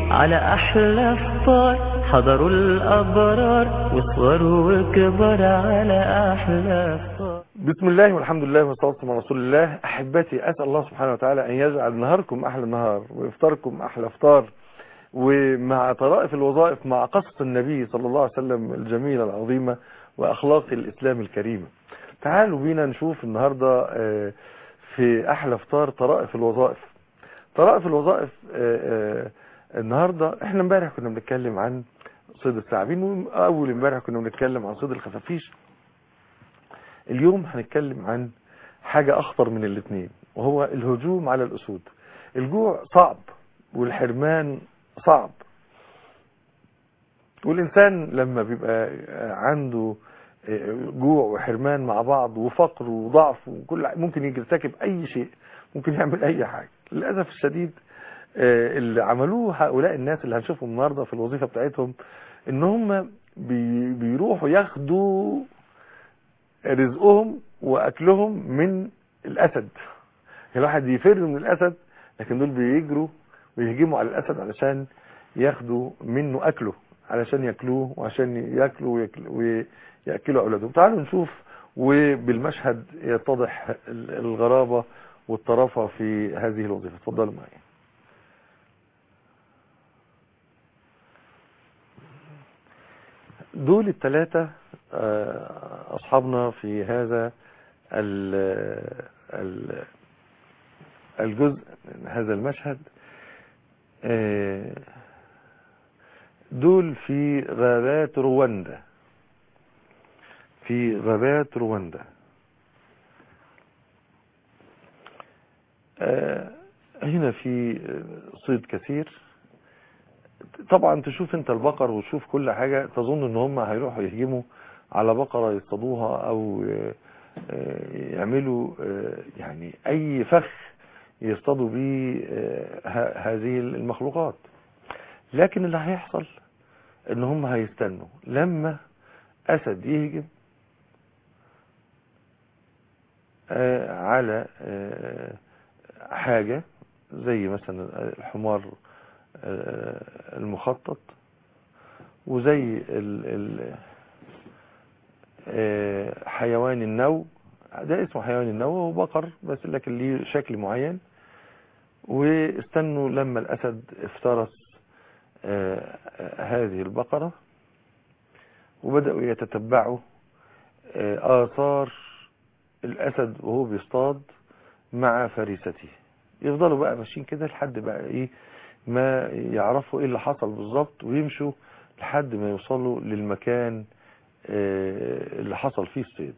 على أحلى فطار، حضروا الأبرار وصغروا وكبر على أحلى فطار. بسم الله والحمد لله والصلاة والسلام على رسول الله. أحبتي، أسأل الله سبحانه وتعالى أن يجعل نهاركم أحلى نهار وإفطاركم أحلى إفطار، ومع طرائف الوظائف مع قصة النبي صلى الله عليه وسلم الجميلة العظيمة وأخلاق الإسلام الكريمة. تعالوا بينا نشوف النهاردة في أحلى إفطار طرائف الوظائف. طرائف الوظائف النهاردة احنا امبارح كنا بنتكلم عن صيد الثعابين، وأول امبارح كنا بنتكلم عن صيد الخفافيش. اليوم هنتكلم عن حاجة أخطر من الاثنين، وهو الهجوم على الأسود. الجوع صعب والحرمان صعب، والإنسان لما بيبقى عنده جوع وحرمان مع بعض وفقر وضعف وكل ممكن يرتكب أي شيء، ممكن يعمل أي حاجة. للأسف الشديد اللي عملوه هؤلاء الناس اللي هنشوفهم النهاردة في الوظيفة بتاعتهم، إن هم بيروحوا ياخدوا رزقهم وأكلهم من الأسد. الواحد يفر من الأسد، لكن دول بيجروا ويهجموا على الأسد علشان ياخدوا منه أكله، علشان يأكلوه وعشان يأكلوا ويأكلوا أولادهم. تعالوا نشوف وبالمشهد يتضح الغرابة والطرافة في هذه الوظيفة. اتفضلوا معي. دول الثلاثة أصحابنا في هذا الجزء، هذا المشهد. دول في غابات رواندا، في غابات رواندا. هنا في صيد كثير. طبعا تشوف انت البقر وتشوف كل حاجة، تظن ان هم هيروحوا يهجموا على بقرة يصطادوها او يعملوا يعني اي فخ يصطادوا به هذه المخلوقات. لكن اللي هيحصل ان هم هيستنوا لما اسد يهجم على حاجة زي مثلا الحمار المخطط، وزي حيوان النو. ده اسمه حيوان النو، هو بقر بس لكن ليه شكل معين. واستنوا لما الأسد افترس هذه البقرة، وبدأوا يتتبعوا آثار الأسد وهو بيصطاد مع فريسته. يفضلوا بقى ماشيين كده لحد بقى ايه ما يعرفوا ايه اللي حصل بالظبط، ويمشوا لحد ما يوصلوا للمكان اللي حصل فيه الصيد.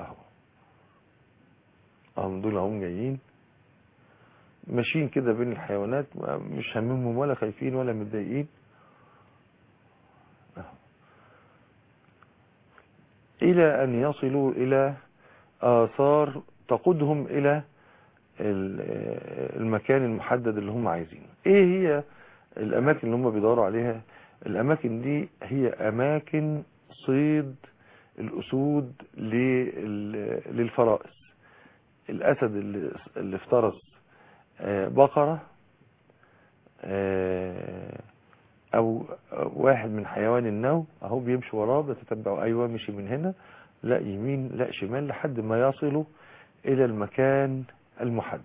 اهو دول هم جايين ماشيين كده بين الحيوانات، مش هممهم ولا خايفين ولا متضايقين. الى ان يصلوا الى آثار تقودهم الى المكان المحدد اللي هم عايزينه. ايه هي الاماكن اللي هم بيدوروا عليها؟ الاماكن دي هي اماكن صيد الاسود للفرائس. الاسد اللي افترس بقرة او واحد من حيوان النو، اهو بيمشي وراه بتتبعوا. ايوه مشي من هنا، لا يمين لا شمال، لحد ما يصلوا الى المكان المحدد.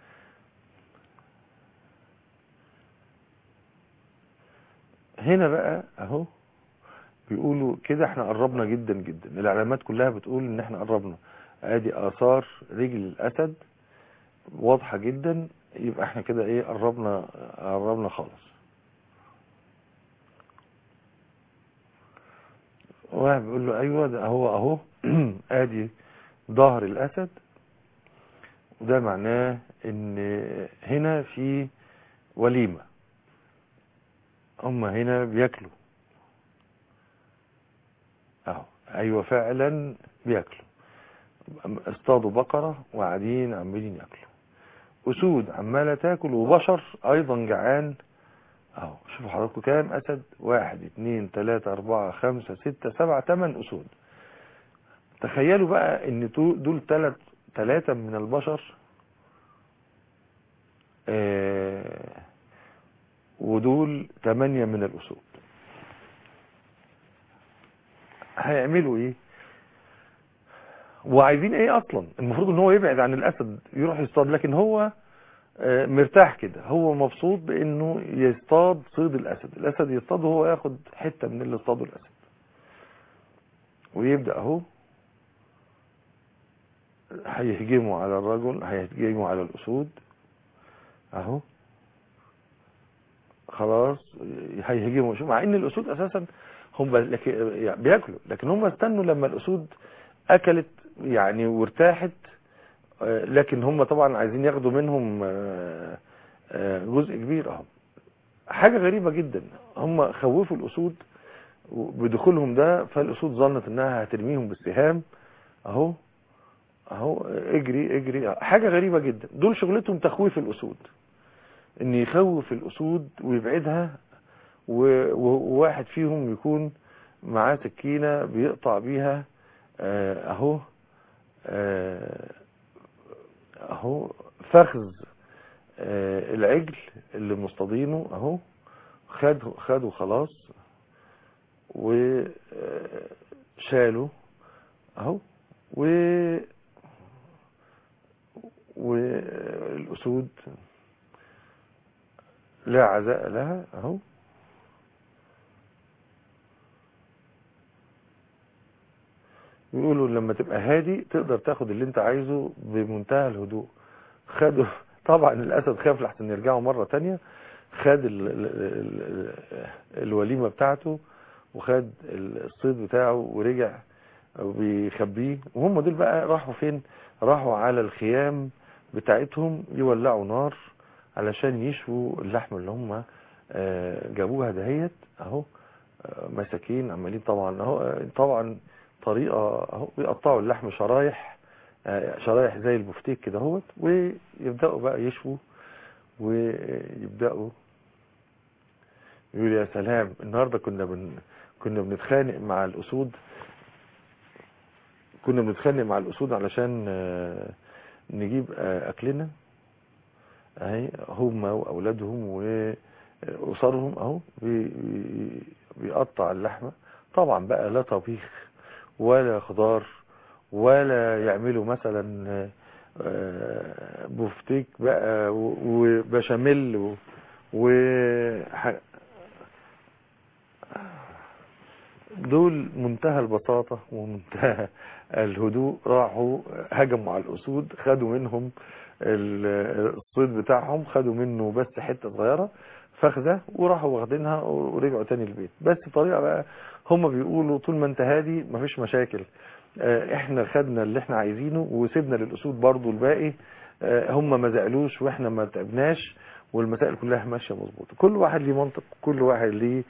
هنا بقى اهو بيقولوا كده احنا قربنا جدا جدا. العلامات كلها بتقول ان احنا قربنا. ادي اثار رجل الاسد واضحة جدا، يبقى احنا كده ايه قربنا خالص. واحد بيقول له ايوه ده اهو ادي ظهر الاسد، وده معناه ان هنا في وليمة، هم هنا بياكلوا. اهو ايوه فعلا بياكلوا. اصطادوا بقرة وقاعدين عمالين ياكلوا. اسود عمالة تاكل، وبشر ايضا جعان. اهو شوفوا حضراتكم كام اسد، 1 2 3 4 5 6 7 8 اسود. تخيلوا بقى ان دول 3 من البشر ودول 8 من الأسود. هيعملوا ايه وعايزين ايه اصلا؟ المفروض ان هو يبعد عن الاسد يروح يصطاد، لكن هو مرتاح كده، هو مبسوط بانه يصطاد صيد الاسد. الاسد يصطاد وهو ياخد حتة من اللي اصطاده الاسد، ويبدأ اهو هيهجموا على الرجل، هيهجموا على الاسود اهو خلاص هيهجموا. شوف، مع ان الاسود اساسا هم يعني بياكلوا، لكن هم استنوا لما الاسود اكلت يعني وارتاحت، لكن هم طبعا عايزين ياخدوا منهم جزء كبير اهو. حاجة غريبة جدا، هم خوفوا الاسود بدخولهم ده، فالاسود ظنت انها هترميهم بالسهام اهو اهو اجري اجري. حاجة غريبة جدا، دول شغلتهم تخويف الاسود، ان يخوف الاسود ويبعدها، وواحد فيهم يكون معاه سكينة بيقطع بيها اهو اهو فخذ العجل اللي مصطادينه اهو، خدوا خلاص وشالوا اهو، والاسود لا عزاء لها اهو. بيقولوا لما تبقى هادي تقدر تاخد اللي انت عايزه بمنتهى الهدوء. خدوا طبعا الاسد خاف لحسن يرجعوا مرة تانية، خد الوليمة بتاعته وخد الصيد بتاعه ورجع وبيخبيه. وهم دول بقى راحوا فين؟ راحوا على الخيام بتاعتهم يولعوا نار علشان يشووا اللحم اللي هم جابوها دهيت اهو. مساكين عمالين طبعا اهو، طبعا طريقة اهو بيقطعوا اللحم شرايح، شرايح زي البفتيك كده اهوت، ويبدأوا بقى يشووا ويبدأوا يقول يا سلام. النهاردة كنا بنتخانق مع الأسود، علشان نجيب أكلنا اهي، هم وأولادهم وأسرهم اهو بيقطع اللحمة. طبعا بقى لا طبيخ ولا خضار ولا يعملوا مثلا بفتيك بقى وبشاميل دول منتهى البساطة ومنتهى الهدوء. راحوا هجموا على الأسود، خدوا منهم الصيد بتاعهم، خدوا منه بس حتة صغيرة فخذة، وراحوا واخدينها ورجعوا تاني البيت. بس بطريقة بقى هم بيقولوا طول ما انت هادي مفيش مشاكل، احنا خدنا اللي احنا عايزينه وسيبنا للأسود برضو الباقي، هم ما زعلوش واحنا ما تعبناش، والمسائل كلها ماشية مظبوطة. كل واحد ليه منطق، كل واحد ليه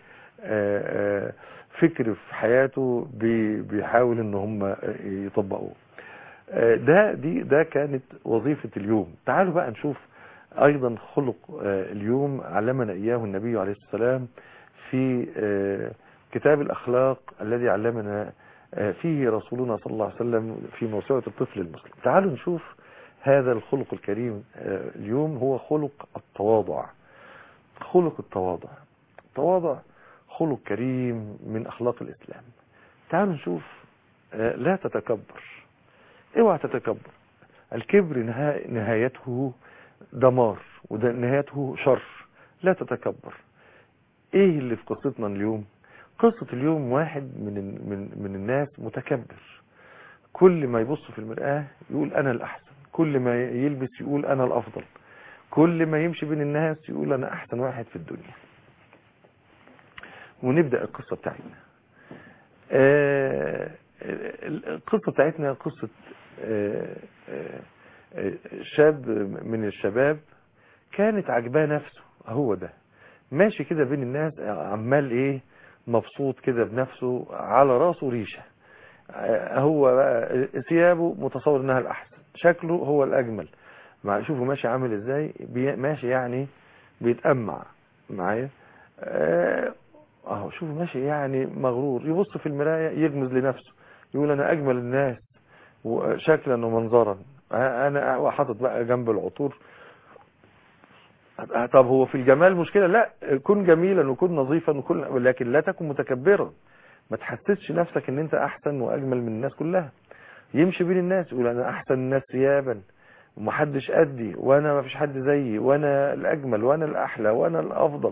فكر في حياته بيحاول ان هم يطبقوه. ده كانت وظيفة اليوم. تعالوا بقى نشوف ايضا خلق اليوم علمنا اياه النبي عليه السلام في كتاب الاخلاق الذي علمنا فيه رسولنا صلى الله عليه وسلم في موسوعة الطفل المسلم. تعالوا نشوف هذا الخلق الكريم اليوم، هو خلق التواضع. خلق التواضع خلق كريم من اخلاق الاسلام. تعالوا نشوف. لا تتكبر، اوعى تتكبر. الكبر نهايته دمار ونهايته شر. لا تتكبر. ايه اللي في قصتنا اليوم؟ قصة اليوم واحد من الناس متكبر، كل ما يبص في المرآة يقول انا الاحسن، كل ما يلبس يقول انا الافضل، كل ما يمشي بين الناس يقول انا احسن واحد في الدنيا. ونبدأ القصة بتاعتنا. القصة بتاعتنا قصة شاب من الشباب كانت عجباه نفسه، هو ده ماشي كده بين الناس عمال ايه مبسوط كده بنفسه، على راسه ريشة، هو بقى ثيابه متصور انها الاحسن، شكله هو الاجمل، شوفوا ماشي عامل ازاي، ماشي يعني بيتأمع معايا اهو، شوفوا ماشي يعني مغرور، يبص في المراية يغمز لنفسه يقول انا اجمل الناس وشكلا ومنظرا. انا حاطط بقى جنب العطور طب هو في الجمال مشكلة؟ لا، كن جميلا وكن نظيفا لكن لا تكن متكبرا. ما تحسسش نفسك ان انت احسن واجمل من الناس كلها. يمشي بين الناس يقول انا احسن الناس ثيابا ومحدش قدي وانا ما فيش حد زيي وانا الاجمل وانا الاحلى وانا الافضل.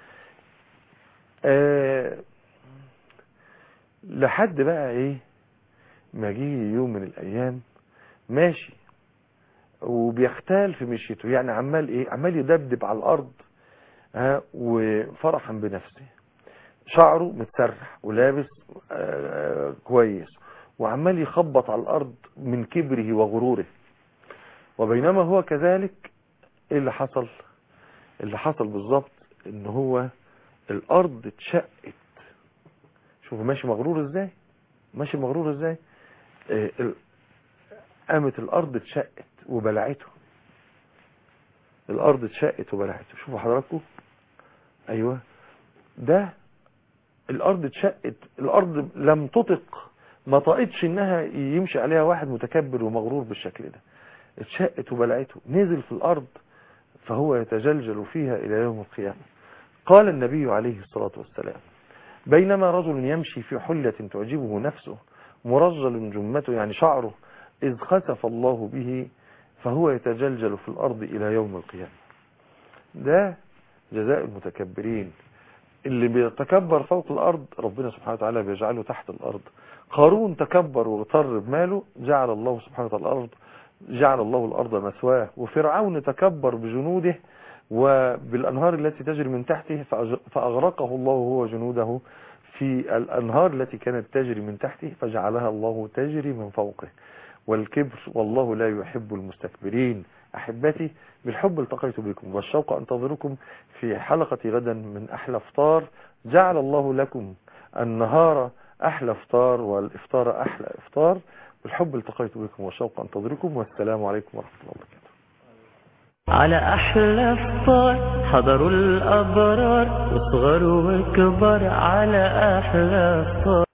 لحد بقى ايه ما جه يوم من الايام ماشي وبيختال في مشيته، يعني عمال يدبدب على الارض وفرحا بنفسه، شعره متسرح ولابس كويس وعمال يخبط على الارض من كبره وغروره. وبينما هو كذلك ايه اللي حصل؟ اللي حصل بالظبط ان هو الارض اتشقت. شوفوا ماشي مغرور ازاي، ماشي مغرور ازاي. قامت الارض اتشقت وبلعته. الارض اتشقت وبلعته. شوفوا حضراتكم، ايوه ده الارض اتشقت. الارض لم تطق، ما طاقتش انها يمشي عليها واحد متكبر ومغرور بالشكل ده. اتشقت وبلعته، نزل في الارض فهو يتجلجل فيها الى يوم القيامة. قال النبي عليه الصلاة والسلام: بينما رجل يمشي في حلة تعجبه نفسه مرجل جمته، يعني شعره، إذ خسف الله به فهو يتجلجل في الأرض إلى يوم القيامة. ده جزاء المتكبرين. اللي بيتكبر فوق الأرض ربنا سبحانه وتعالى بيجعله تحت الأرض. قارون تكبر واغتر بماله، جعل الله سبحانه وتعالى الأرض مثواه. وفرعون تكبر بجنوده وبالأنهار التي تجري من تحته فأغرقه الله هو جنوده في الأنهار التي كانت تجري من تحته فجعلها الله تجري من فوقه. والكبر والله لا يحب المستكبرين. أحبتي بالحب التقيت بكم والشوق أنتظركم في حلقة غدا من أحلى إفطار. جعل الله لكم النهار أحلى إفطار والإفطار أحلى إفطار. بالحب التقيت بكم والشوق أنتظركم، والسلام عليكم ورحمة الله وبركاته. على أحلى إفطار حضروا الأبرار وصغروا وكبار على أحلى إفطار.